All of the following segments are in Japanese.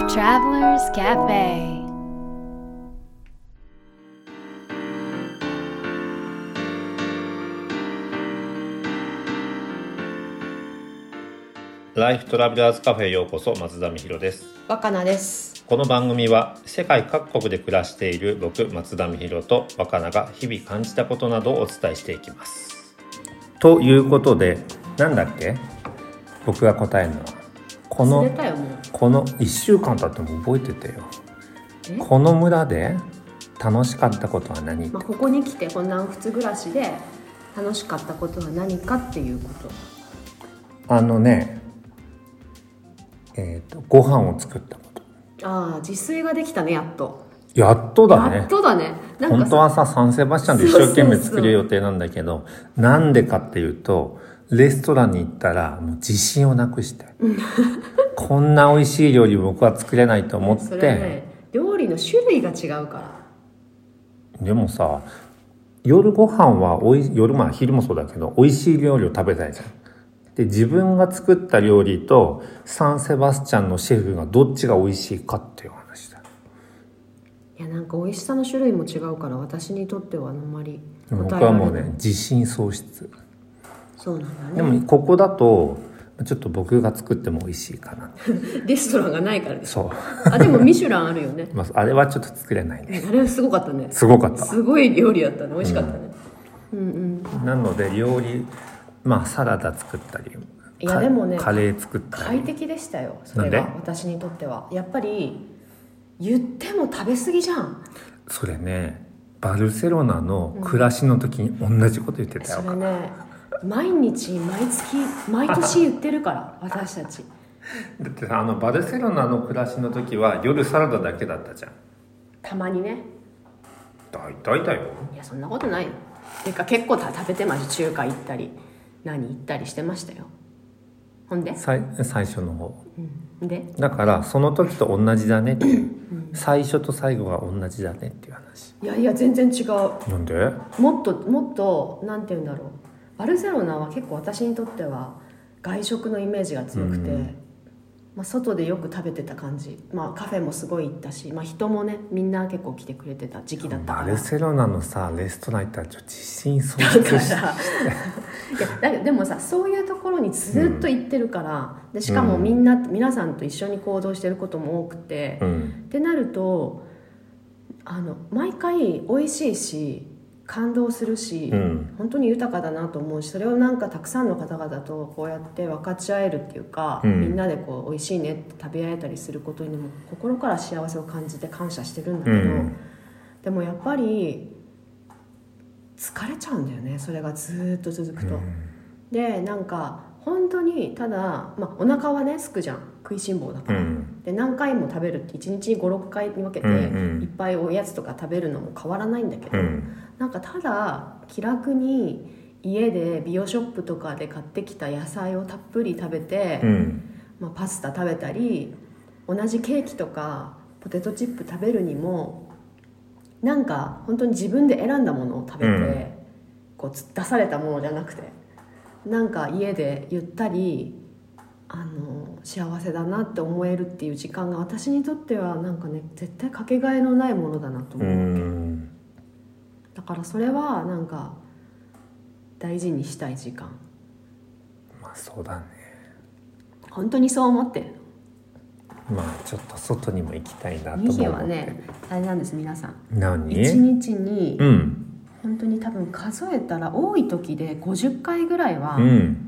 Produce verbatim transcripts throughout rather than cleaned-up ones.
Travelers Cafe。 ライフトラベラーズカフェへようこそ。松田美弘です。 若菜です。 この番組は世界各国で暮らしている僕松田美弘と若菜が日々感じたことなどをお伝えしていきます。ということで、なんだっけ、僕が答えるのはこの忘れたよもうこのいっしゅうかん経っても覚えててよ。この村で楽しかったことは何？ まあ、ここに来てこんな普通暮らしで楽しかったことは何かっていうこと。 あのねえーとご飯を作ったこと。 ああ、自炊ができたね、やっと。 やっとだね。 やっとだね。なんか本当はさ、サンセバスチャンで一生懸命作る予定なんだけど、そうそうそう、なんでかっていうと、レストランに行ったらもう自信をなくしてこんな美味しい料理僕は作れないと思って。それね、料理の種類が違うから。 でもさ、夜ご飯はおい夜まあ昼もそうだけど美味しい料理を食べたいじゃん。で、自分が作った料理とサンセバスチャンのシェフがどっちが美味しいかっていう話だ。 いや、なんか美味しさの種類も違うから私にとってはあんまり答えられない。 僕はもうね、自信喪失。 そうなんだね。 でもここだとちょっと僕が作っても美味しいかなレストランがないからです。 そう。 あ、でもミシュランあるよね。 まあ、あれはちょっと作れないね。 あれはすごかったね。 すごかった。 すごい料理だったね。美味しかったね。うんうんうん。 なので料理、まあサラダ作ったり、 いやでもね、 カレー作ったり。 快適でしたよ。それが私にとってはやっぱり言っても食べ過ぎじゃん。 それね、バルセロナの暮らしの時に同じこと言ってたよ。 うん、それね、毎日毎月毎年言ってるから私たち。 だってさ、あのバルセロナの暮らしの時は夜サラダだけだったじゃん。 たまにね。 大体だよ。 いや、そんなことないよ。てか結構食べてました。中華行ったり何行ったりしてましたよ。ほんで最最初の方、 うん、でだからその時と同じだねっていう、うん、最初と最後が同じだねっていう話。 いやいや、全然違う。 なんで？ もっともっとなんて言うんだろう、バルセロナは結構私にとっては外食のイメージが強くて、うん、まあ、外でよく食べてた感じ、まあ、カフェもすごい行ったし、まあ、人もねみんな結構来てくれてた時期だったから。 バルセロナのさレストラン行ったらちょっと自信喪失していやだけどでもさ、そういうところにずっと行ってるから、うん、でしかもみんな、うん、皆さんと一緒に行動してることも多くて、うん、ってなるとあの毎回美味しいし感動するし、うん、本当に豊かだなと思うし、それをなんかたくさんの方々とこうやって分かち合えるっていうか、うん、みんなでこう美味しいねって食べ合えたりすることにも心から幸せを感じて感謝してるんだけど、うん、でもやっぱり疲れちゃうんだよね、それがずっと続くと、うん、でなんか本当にただ、まあ、お腹はね空くじゃん、食いしん坊だから、うん、で何回も食べるっていちにちごろっかいに分けて、うんうん、いっぱいおやつとか食べるのも変わらないんだけど、うん、なんかただ気楽に家でビオショップとかで買ってきた野菜をたっぷり食べて、うん、まあ、パスタ食べたり同じケーキとかポテトチップ食べるにもなんか本当に自分で選んだものを食べて、うん、こう出されたものじゃなくてなんか家でゆったりあの幸せだなって思えるっていう時間が私にとってはなんかね絶対かけがえのないものだなと思うわけ。うん、だからそれはなんか大事にしたい時間。 まあそうだね。 本当にそう思ってる。 まあちょっと外にも行きたいなと思って。 ミヒはねあれなんです皆さん。 何？ いちにちに、 うん、 本当に多分数えたら多い時でごじゅっかいぐらいは、うん、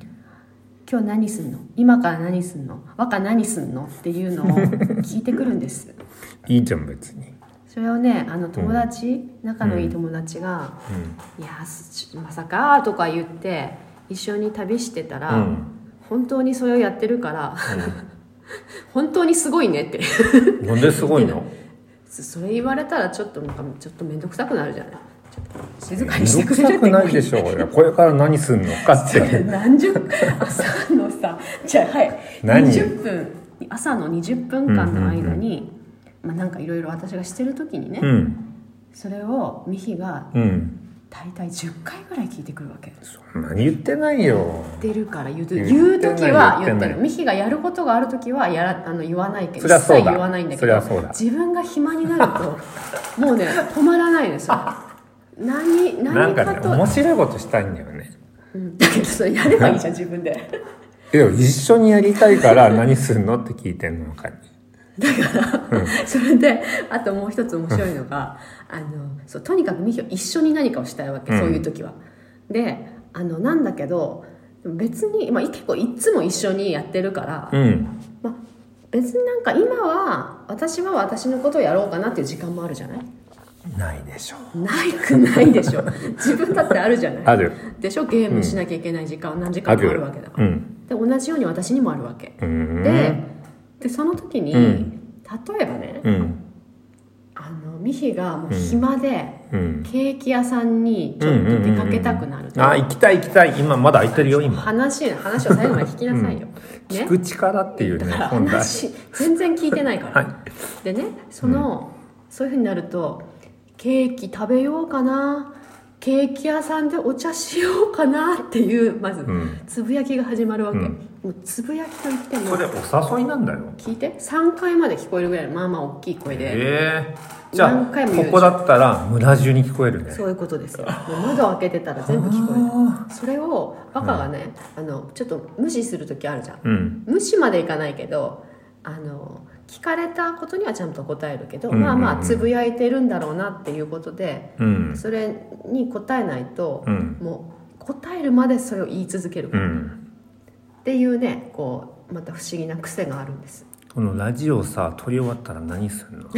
今日何すんの？今から何すんの？若何すんの？っていうのを聞いてくるんです。 いいじゃん別に。 それをね、あの友達、うん、仲のいい友達が、うん、いやまさかとか言って一緒に旅してたら、うん、本当にそれをやってるから、うん、本当にすごいねってなんですごいの？ それ言われたらちょっとなんかちょっと面倒くさくなるじゃない。静かにしてくれるって。 面倒くさくないでしょうよ。これから何すんのかって何十朝のさじゃあはいにじゅっぷん朝のにじゅっぷんかんの間に、うんうんうん、まあ、なんかいろいろ私がしてる時にね、うん、それをミヒが大体じゅっかいぐらい聞いてくるわけ。 そんなに言ってないよ。 言ってるから言う言言う時は言ってない言ってる。ミヒがやることがある時はやらあの言わないけど、 そりゃそうだ一切言わないんだけど、 そりゃそうだ自分が暇になるともうね止まらないですよ。何なんかね何かと、 面白いことしたいんだよね。 うん、だけどそれやればいいじゃん自分で。 でも一緒にやりたいから何するのって聞いてんのかに。 だから、うん、それであともう一つ面白いのがあのそうとにかくミヒは一緒に何かをしたいわけ、うん、そういう時は。であのなんだけど別に、まあ、結構いつも一緒にやってるから、 うんまあ、別になんか今は私は私のことをやろうかなっていう時間もあるじゃない。 ないでしょ。 ないくないでしょ。自分だってあるじゃない。 あるでしょ。ゲームしなきゃいけない時間、うん、何時間もあるわけだから、うん、で同じように私にもあるわけ、うん、で, でその時に、うん、例えばね、うん、あのミヒがもう暇で、うん、ケーキ屋さんにちょっと出かけたくなると、 あ行きたい行きたい今まだ空いてるよ今。 話話を最後まで聞きなさいよ、うんね、 聞く力っていうね本話全然聞いてないから、はい、でねその、うん、そういう風になるとケーキ食べようかな、ケーキ屋さんでお茶しようかなっていうまずつぶやきが始まるわけ、うん、もうつぶやきといってもそれお誘いなんだよ。 聞いてさんかいまで聞こえるぐらいのまあまあ大きい声で、 えー、じゃあここだったら村中に聞こえるね。 そういうことですよ。もう窓開けてたら全部聞こえる。それをバカがね、うん、あのちょっと無視する時あるじゃん、うん、無視までいかないけどあの聞かれたことにはちゃんと答えるけど、うんうんうん、まあまあつぶやいてるんだろうなっていうことで、うん、それに答えないと、うん、もう答えるまでそれを言い続けるから、うん、っていうねこうまた不思議な癖があるんです。 このラジオさ撮り終わったら何するの？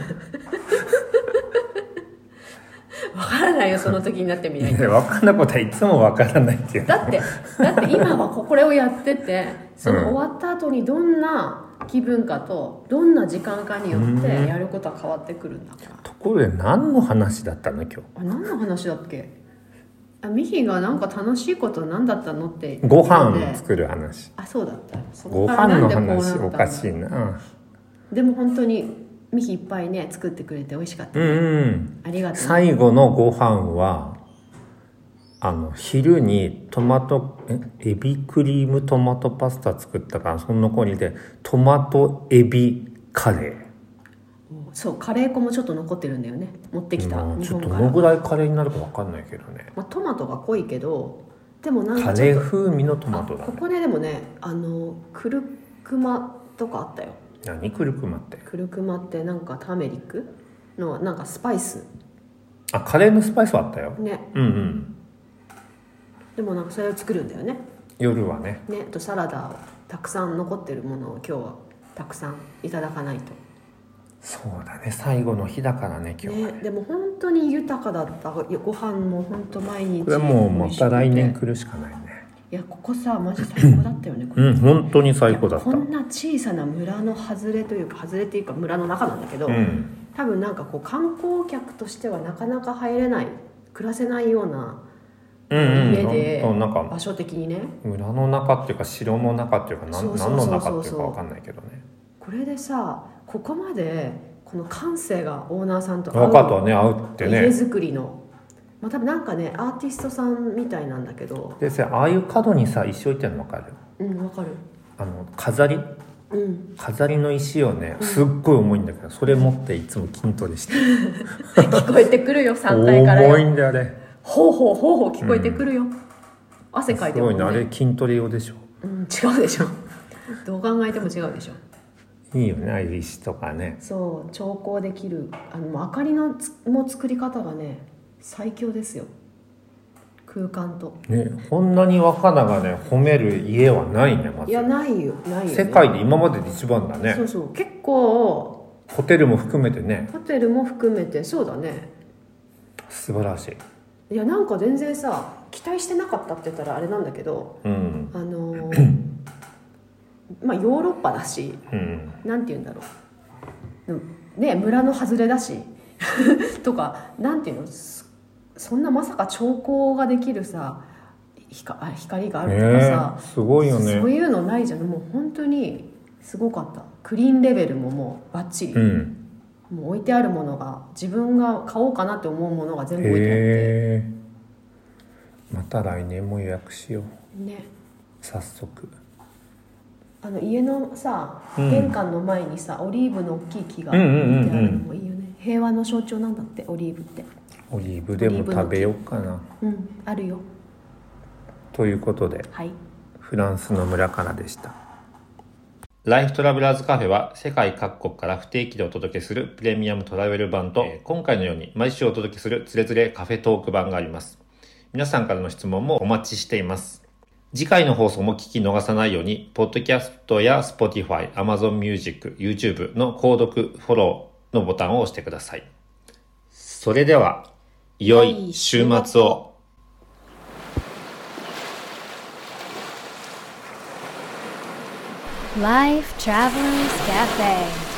わからないよその時になってみないと。 わかんないことはいつもわからないっていう。 だってだって今はこれをやっててその終わった後にどんな気分かとどんな時間かによってやることは変わってくるんだから。 ところで何の話だったの今日？ あ何の話だっけ？あミヒがなんか楽しいこと何だったのってご飯作る話。 あそうだった。そこからなんでこうなったの？ご飯の話おかしいな。 でも本当にミヒいっぱいね作ってくれて美味しかった、ね、うんうん、ありがとう、ね、 最後のご飯はあの昼にトマトえエビクリームトマトパスタ作ったからその残りでトマトエビカレー。 そうカレー粉もちょっと残ってるんだよね持ってきた、 うん、ちょっとどのぐらいカレーになるか分かんないけどね、 まあ、トマトが濃いけどでもなんかカレー風味のトマトだね。 ここででもねあのクルクマとかあったよ。 何クルクマって？ クルクマってなんかターメリックのなんかスパイス。 あカレーのスパイスはあったよね。 うんうんでもなんかそれを作るんだよね夜はね。 ねとサラダをたくさん残ってるものを今日はたくさんいただかないと。 そうだね最後の日だからね今日はね。 ねでも本当に豊かだったご飯も本当毎日。 これはもうまた来年来るしかないね。 いやここさマジ最高だったよねこれうん本当に最高だった。 こんな小さな村の外れというか外れっていうか村の中なんだけど、うん、多分なんかこう観光客としてはなかなか入れない暮らせないような家で、うんうん、なんか場所的にね村の中っていうか城の中っていうか何の中っていうか分かんないけどね。 これでさここまでこの感性がオーナーさんと合う若とはね合うってね家作りのまあ多分なんかねアーティストさんみたいなんだけどでさああいう角にさ石置いてるの分かる？ うん分かる。 あの飾り、 うん、 飾りの石をねすっごい重いんだけど、うん、それ持っていつも筋トレして聞こえてくるよさんがいからよ。 重いんだよあれ。 ほうほうほうほう聞こえてくるよ、うん、汗かいてるもんね。 すごいねあれ筋トレ用でしょ、 うん、違うでしょどう考えても違うでしょ。 いいよねああいう石とかね。 そう調光できるあの明かりのつも作り方がね最強ですよ空間とね。こんなに若菜がね褒める家はないねまず。 いやないよないよ、ね、 世界で今までで一番だね。 そうそう結構ホテルも含めてね。 ホテルも含めてそうだね素晴らしい。 いやなんか全然さ期待してなかったって言ったらあれなんだけど、うん、あのまあヨーロッパだし、うん、なんて言うんだろうね村の外れだしとかなんていうのそんなまさか兆候ができるさ光, 光があるとかさ、 えー、すごいよね。 そういうのないじゃん。もう本当にすごかった。クリーンレベルももうバッチリ、うん、もう置いてあるものが自分が買おうかなって思うものが全部置いてあってまた来年も予約しようね。 早速。 あの家のさ、 うん、 玄関の前にさオリーブの大きい木が置いてあるのもいいよね、うんうんうんうん、平和の象徴なんだってオリーブって。 オリーブでも食べようかな。 うんあるよ。 ということで、 はい、 フランスの村からでした。ライフトラベラーズカフェは世界各国から不定期でお届けするプレミアムトラベル版と、今回のように毎週お届けするつれづれカフェトーク版があります。皆さんからの質問もお待ちしています。次回の放送も聞き逃さないように、ポッドキャストや Spotify、Amazon Music、YouTube の購読、フォローのボタンを押してください。それでは、良い週末を。 Life Travelers Cafe